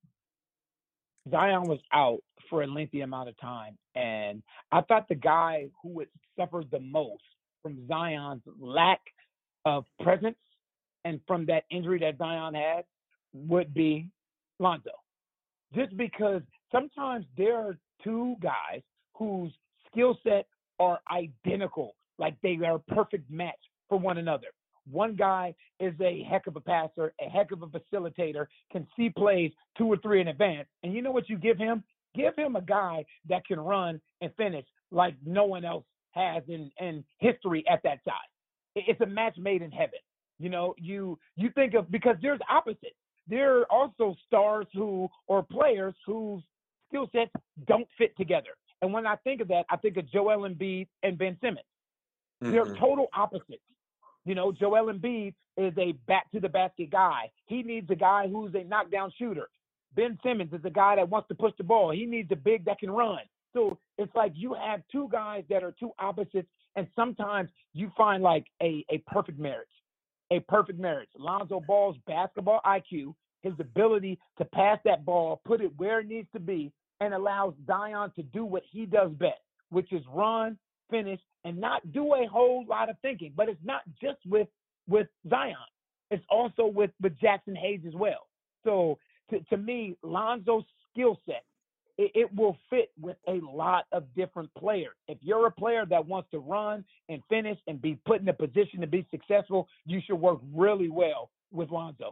Zion was out for a lengthy amount of time, and I thought the guy who had suffered the most from Zion's lack of presence and from that injury that Zion had would be Lonzo. Just because sometimes there are two guys whose skill set are identical, like they are a perfect match for one another. One guy is a heck of a passer, a heck of a facilitator, can see plays two or three in advance. And you know what you give him? Give him a guy that can run and finish like no one else has in, in history at that size. It's a match made in heaven. You know, you you think of, because there's opposites. There are also stars who, or players whose skill sets don't fit together. And when I think of that, I think of Joel Embiid and Ben Simmons. Mm-hmm. They're total opposites. You know, Joel Embiid is a back-to-the-basket guy. He needs a guy who's a knockdown shooter. Ben Simmons is a guy that wants to push the ball. He needs a big that can run. So it's like you have two guys that are two opposites, and sometimes you find like a, a perfect marriage, a perfect marriage. Lonzo Ball's basketball I Q, his ability to pass that ball, put it where it needs to be, and allows Zion to do what he does best, which is run, finish, and not do a whole lot of thinking. But it's not just with with Zion. It's also with, with Jackson Hayes as well. So to, to me, Lonzo's skill set, it, it will fit with a lot of different players. If you're a player that wants to run and finish and be put in a position to be successful, you should work really well with Lonzo.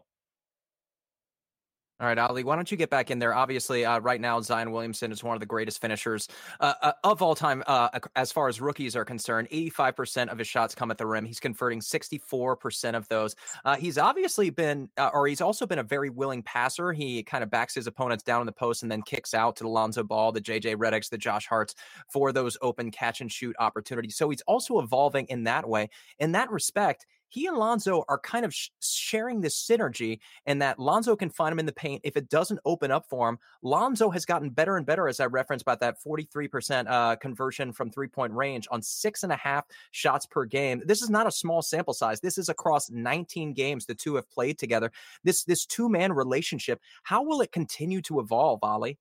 All right, Ali, why don't you get back in there? Obviously, uh, right now, Zion Williamson is one of the greatest finishers uh, uh, of all time uh, as far as rookies are concerned. eighty-five percent of his shots come at the rim. He's converting sixty-four percent of those. Uh, he's obviously been, uh, or he's also been a very willing passer. He kind of backs his opponents down in the post and then kicks out to the Lonzo Ball, the J J Redicks, the Josh Harts for those open catch-and-shoot opportunities. So he's also evolving in that way. In that respect, he and Lonzo are kind of sh- sharing this synergy, and that Lonzo can find him in the paint. If it doesn't open up for him, Lonzo has gotten better and better, as I referenced about that forty-three percent uh, conversion from three-point range on six and a half shots per game. This is not a small sample size. This is across nineteen games the two have played together. This, this two-man relationship, how will it continue to evolve, Ali?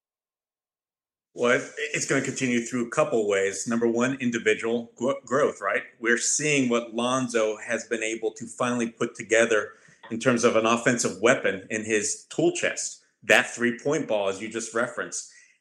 Well, it's going to continue through a couple ways. Number one, individual growth, right? We're seeing what Lonzo has been able to finally put together in terms of an offensive weapon in his tool chest, that three-point ball, as you just referenced.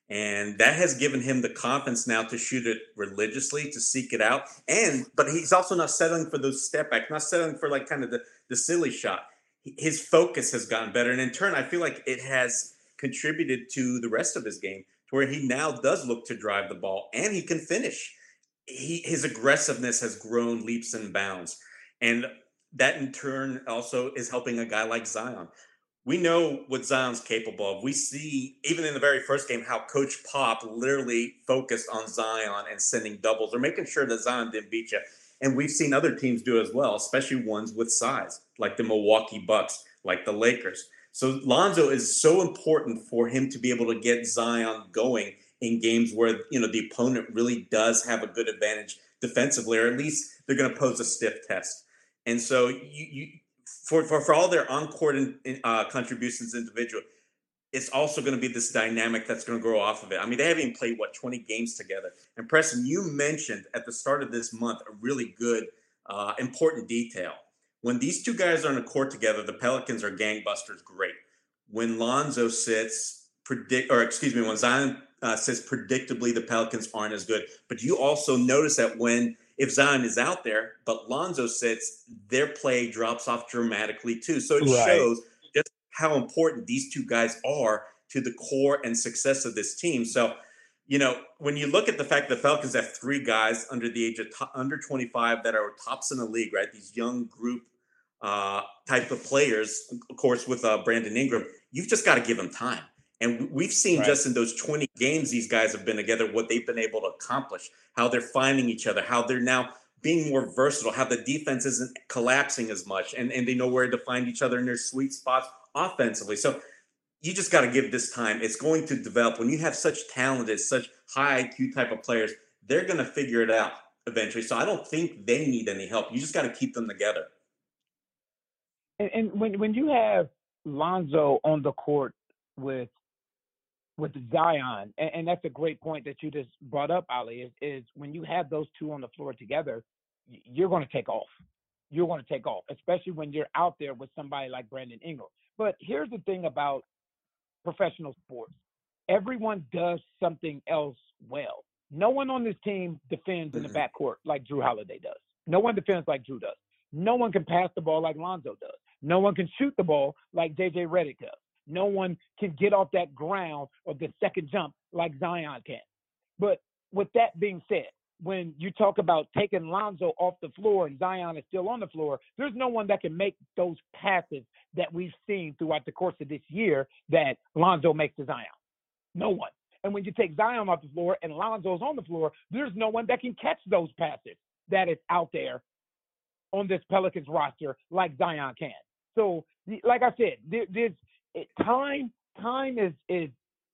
And that has given him the confidence now to shoot it religiously, to seek it out. And but he's also not settling for those step backs, not settling for like kind of the, the silly shot. His focus has gotten better. And in turn, I feel like it has contributed to the rest of his game to where he now does look to drive the ball and he can finish. He, his aggressiveness has grown leaps and bounds. And that in turn also is helping a guy like Zion. We know what Zion's capable of. We see, even in the very first game, how Coach Pop literally focused on Zion and sending doubles or making sure that Zion didn't beat you. And we've seen other teams do it as well, especially ones with size, like the Milwaukee Bucks, like the Lakers. So Lonzo is so important for him to be able to get Zion going in games where, you know, the opponent really does have a good advantage defensively, or at least they're going to pose a stiff test. And so you, you For, for for all their on-court in, uh, contributions individual, it's also going to be this dynamic that's going to grow off of it. I mean, they haven't even played, what, twenty games together. And Preston, you mentioned at the start of this month a really good, uh, important detail. When these two guys are on the court together, the Pelicans are gangbusters great. When Lonzo sits, predict, or excuse me, when Zion uh, sits predictably, the Pelicans aren't as good. But you also notice that when if Zion is out there, but Lonzo sits, their play drops off dramatically too. So it right. shows just how important these two guys are to the core and success of this team. So, you know, when you look at the fact that the Falcons have three guys under the age of t- under twenty-five that are tops in the league, right? These young group uh, type of players, of course, with uh, Brandon Ingram, you've just got to give them time. And we've seen right. just in those twenty games these guys have been together, what they've been able to accomplish, how they're finding each other, how they're now being more versatile, how the defense isn't collapsing as much, and, and they know where to find each other in their sweet spots offensively. So you just got to give this time. It's going to develop. When you have such talented, such high I Q type of players, they're going to figure it out eventually. So I don't think they need any help. You just got to keep them together. And, and when, when you have Lonzo on the court with with Zion, and, and that's a great point that you just brought up, Ali, is, is when you have those two on the floor together, you're going to take off. You're going to take off, especially when you're out there with somebody like Brandon Ingram. But here's the thing about professional sports. Everyone does something else well. No one on this team defends in the backcourt like Jrue Holiday does. No one defends like Jrue does. No one can pass the ball like Lonzo does. No one can shoot the ball like J J Redick does. No one can get off that ground or the second jump like Zion can. But with that being said, when you talk about taking Lonzo off the floor and Zion is still on the floor, there's no one that can make those passes that we've seen throughout the course of this year that Lonzo makes to Zion. No one. And when you take Zion off the floor and Lonzo's on the floor, there's no one that can catch those passes that is out there on this Pelicans roster like Zion can. So, like I said, there, there's It, time, time is is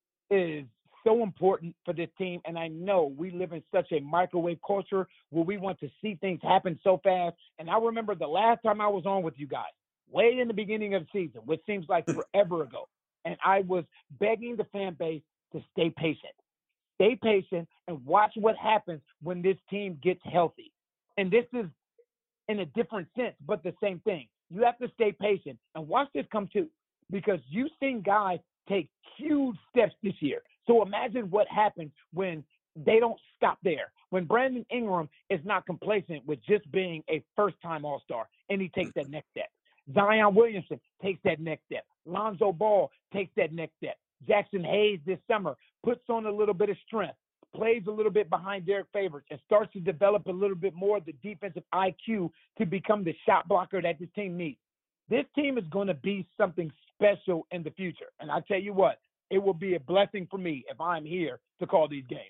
is so important for this team, and I know we live in such a microwave culture where we want to see things happen so fast. And I remember the last time I was on with you guys, way in the beginning of the season, which seems like forever ago, and I was begging the fan base to stay patient, stay patient, and watch what happens when this team gets healthy. And this is in a different sense, but the same thing. You have to stay patient and watch this come to. Because you've seen guys take huge steps this year. So imagine what happens when they don't stop there. When Brandon Ingram is not complacent with just being a first-time All-Star, and he takes that next step. Zion Williamson takes that next step. Lonzo Ball takes that next step. Jackson Hayes this summer puts on a little bit of strength, plays a little bit behind Derek Favors, and starts to develop a little bit more of the defensive I Q to become the shot blocker that this team needs. This team is going to be something special in the future. And I tell you what, it will be a blessing for me if I'm here to call these games.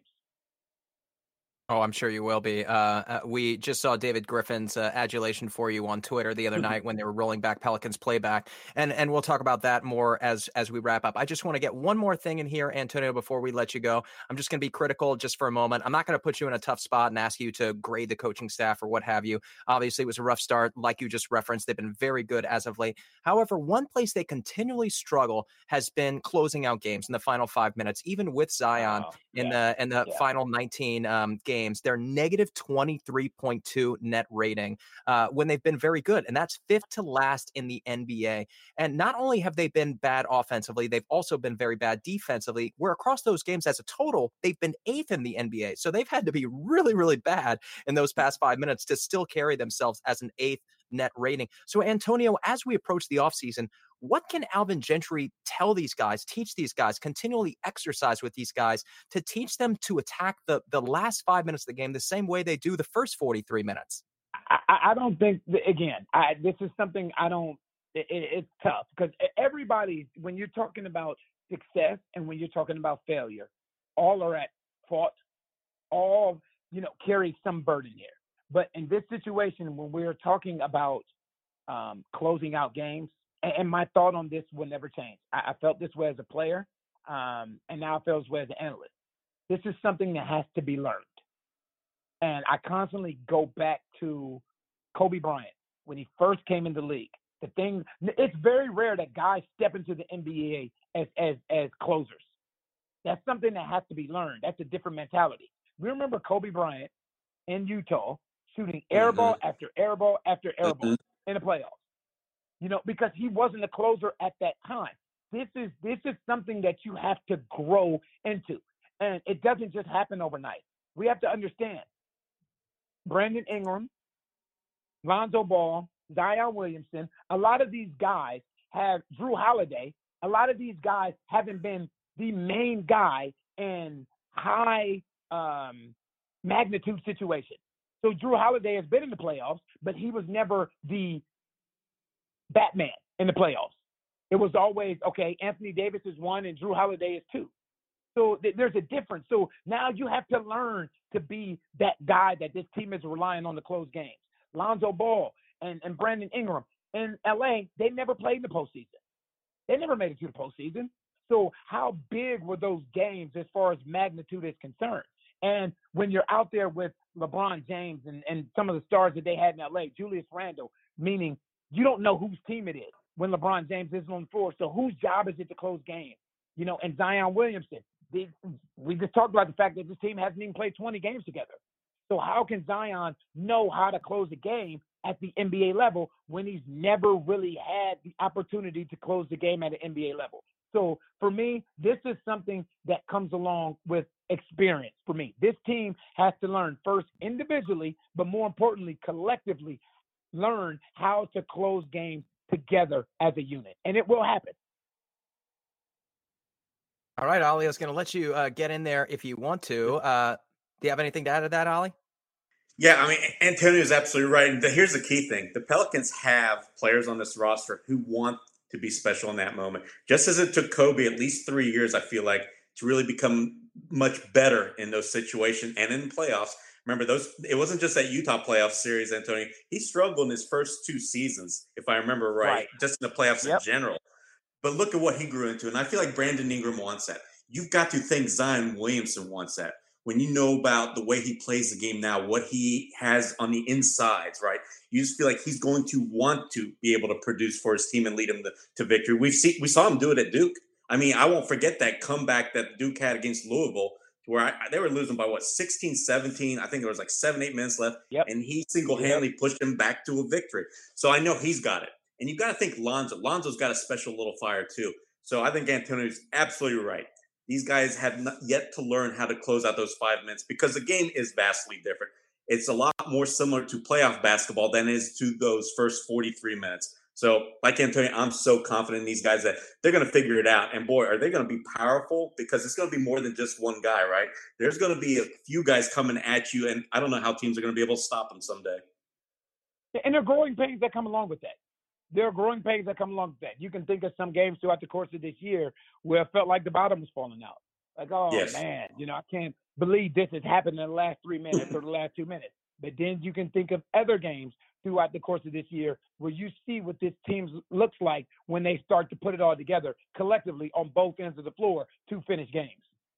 Oh, I'm sure you will be. Uh, uh, we just saw David Griffin's uh, adulation for you on Twitter the other night when they were rolling back Pelicans playback, and and we'll talk about that more as as we wrap up. I just want to get one more thing in here, Antonio, before we let you go. I'm just going to be critical just for a moment. I'm not going to put you in a tough spot and ask you to grade the coaching staff or what have you. Obviously, it was a rough start, like you just referenced. They've been very good as of late. However, one place they continually struggle has been closing out games in the final five minutes, even with Zion. Wow. in yeah, the in the yeah. final nineteen um, games. They're negative twenty-three point two net rating uh, when they've been very good, and that's fifth to last in the N B A. And not only have they been bad offensively, they've also been very bad defensively, where across those games as a total, they've been eighth in the N B A. So they've had to be really, really bad in those past five minutes to still carry themselves as an eighth net rating. So, Antonio, as we approach the offseason, what can Alvin Gentry tell these guys, teach these guys, continually exercise with these guys to teach them to attack the, the last five minutes of the game the same way they do the first forty-three minutes? I, I don't think, that, again, I, this is something I don't, it, it, it's tough because everybody, when you're talking about success and when you're talking about failure, all are at fault, all, you know, carry some burden here. But in this situation, when we're talking about um, closing out games, and, and my thought on this will never change. I, I felt this way as a player, um, and now I feel this way as an analyst. This is something that has to be learned. And I constantly go back to Kobe Bryant when he first came in the league. The thing, it's very rare that guys step into the N B A as as as closers. That's something that has to be learned. That's a different mentality. We remember Kobe Bryant in Utah shooting air Mm-hmm. ball after air ball after air ball Mm-hmm. in the playoffs. You know, because he wasn't a closer at that time. This is this is something that you have to grow into, and it doesn't just happen overnight. We have to understand. Brandon Ingram, Lonzo Ball, Zion Williamson, a lot of these guys have Drew Holiday. A lot of these guys haven't been the main guy in high um, magnitude situations. So Drew Holiday has been in the playoffs, but he was never the Batman in the playoffs. It was always, okay, Anthony Davis is one and Drew Holiday is two. So th- there's a difference. So now you have to learn to be that guy that this team is relying on to close games. Lonzo Ball and, and Brandon Ingram in L A, they never played in the postseason. They never made it to the postseason. So how big were those games as far as magnitude is concerned? And when you're out there with LeBron James and, and some of the stars that they had in L A, Julius Randle, meaning you don't know whose team it is when LeBron James isn't on the floor. So whose job is it to close games? You know, and Zion Williamson. They, we just talked about the fact that this team hasn't even played twenty games together. So how can Zion know how to close a game at the N B A level when he's never really had the opportunity to close the game at an N B A level? So for me, this is something that comes along with experience for me. This team has to learn first individually, but more importantly, collectively, learn how to close games together as a unit. And it will happen. All right, Ollie, I was going to let you uh, get in there if you want to. Uh, do you have anything to add to that, Ollie? Yeah, I mean, Antonio is absolutely right. And the, here's the key thing. The Pelicans have players on this roster who want to be special in that moment. Just as it took Kobe at least three years, I feel like, to really become much better in those situations and in playoffs. Remember, those it wasn't just that Utah playoff series, Antonio. He struggled in his first two seasons, if I remember right, Right. just in the playoffs Yep. in general. But look at what he grew into. And I feel like Brandon Ingram wants that. You've got to think Zion Williamson wants that. When you know about the way he plays the game now, what he has on the insides, right? You just feel like he's going to want to be able to produce for his team and lead him to, to victory. We've seen, we saw him do it at Duke. I mean, I won't forget that comeback that Duke had against Louisville, where I, they were losing by, what, sixteen, seventeen. I think there was like seven, eight minutes left. Yep. And he single-handedly Yep. pushed him back to a victory. So I know he's got it. And you've got to think Lonzo. Lonzo's got a special little fire, too. So I think Antonio's absolutely right. These guys have not yet to learn how to close out those five minutes because the game is vastly different. It's a lot more similar to playoff basketball than it is to those first forty-three minutes. So, like Antonio, I'm so confident in these guys that they're going to figure it out. And, boy, are they going to be powerful because it's going to be more than just one guy, right? There's going to be a few guys coming at you, and I don't know how teams are going to be able to stop them someday. And there are growing pains that come along with that. There are growing pains that come along with that. You can think of some games throughout the course of this year where it felt like the bottom was falling out. Like, oh, Yes. man, you know, I can't believe this has happened in the last three minutes or the last two minutes. But then you can think of other games throughout the course of this year where you see what this team looks like when they start to put it all together collectively on both ends of the floor to finish games.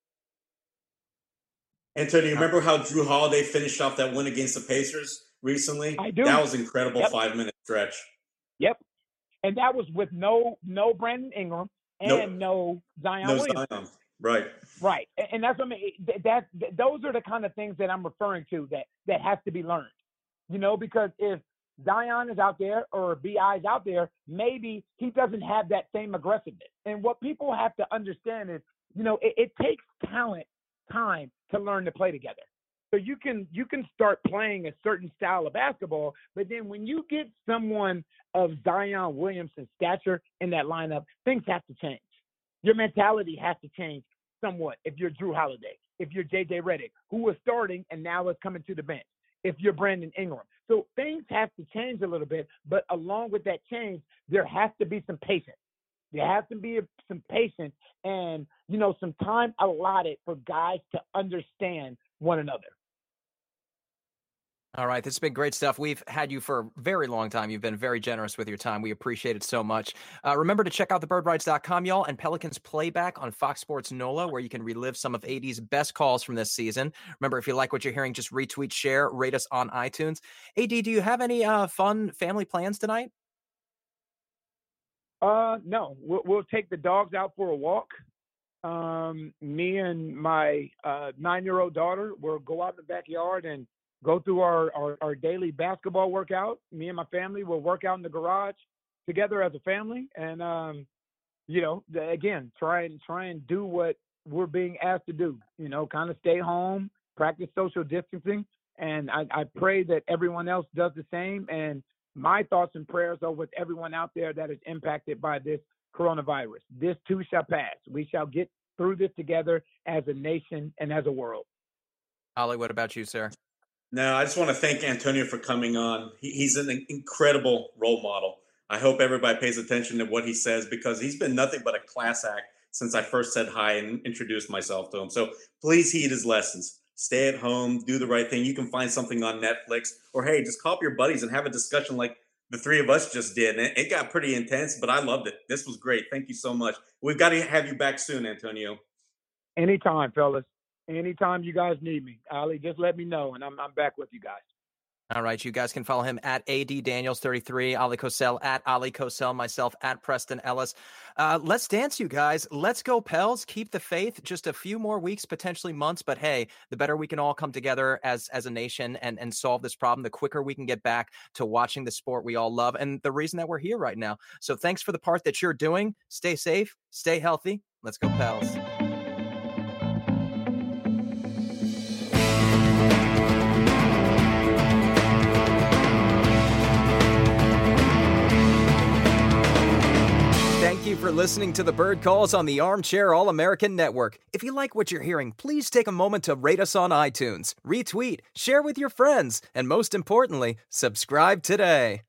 Antonio, you remember how Drew Holiday finished off that win against the Pacers recently? I do. That was an incredible Yep. five-minute stretch. Yep. And that was with no no Brandon Ingram and Nope. no Zion No Williamson. Zion. Right. Right. And, and that's what I mean. That, that, that those are the kind of things that I'm referring to that, that has to be learned, you know, because if Zion is out there or B I is out there, maybe he doesn't have that same aggressiveness. And what people have to understand is, you know, it, it takes talent time to learn to play together. So you can you can start playing a certain style of basketball, but then when you get someone of Zion Williamson's stature in that lineup, things have to change. Your mentality has to change somewhat if you're Drew Holiday, if you're J J Redick, who was starting and now is coming to the bench, if you're Brandon Ingram. So things have to change a little bit, but along with that change, there has to be some patience. There has to be some patience and, you know, some time allotted for guys to understand one another. All right, this has been great stuff. We've had you for a very long time. You've been very generous with your time. We appreciate it so much. Uh, remember to check out the bird rides dot com, y'all, and Pelicans Playback on Fox Sports NOLA, where you can relive some of A D's best calls from this season. Remember, if you like what you're hearing, just retweet, share, rate us on iTunes. A D, do you have any uh, fun family plans tonight? Uh, no, we'll, we'll take the dogs out for a walk. Um, me and my uh, nine-year-old daughter will go out in the backyard and go through our, our, our daily basketball workout. Me and my family will work out in the garage together as a family. And, um, you know, again, try and try and do what we're being asked to do, you know, kind of stay home, practice social distancing. And I, I pray that everyone else does the same. And my thoughts and prayers are with everyone out there that is impacted by this coronavirus. This too shall pass. We shall get through this together as a nation and as a world. Ollie, what about you, sir? No, I just want to thank Antonio for coming on. He, he's an incredible role model. I hope everybody pays attention to what he says because he's been nothing but a class act since I first said hi and introduced myself to him. So please heed his lessons. Stay at home, do the right thing. You can find something on Netflix or, hey, just call up your buddies and have a discussion like the three of us just did. And it got pretty intense, but I loved it. This was great. Thank you so much. We've got to have you back soon, Antonio. Anytime, fellas. Anytime you guys need me, Ali, just let me know, and I'm I'm back with you guys. All right, you guys can follow him at A D Daniels thirty-three, Ali Cosell at Ali Cosell, myself at Preston Ellis. Uh, let's dance, you guys. Let's go, Pels. Keep the faith. Just a few more weeks, potentially months, but hey, the better we can all come together as as a nation and, and solve this problem, the quicker we can get back to watching the sport we all love and the reason that we're here right now. So thanks for the part that you're doing. Stay safe, stay healthy. Let's go, Pels. Thank you for listening to the Bird Calls on the Armchair All-American Network. If you like what you're hearing, please take a moment to rate us on iTunes, retweet, share with your friends, and most importantly, subscribe today.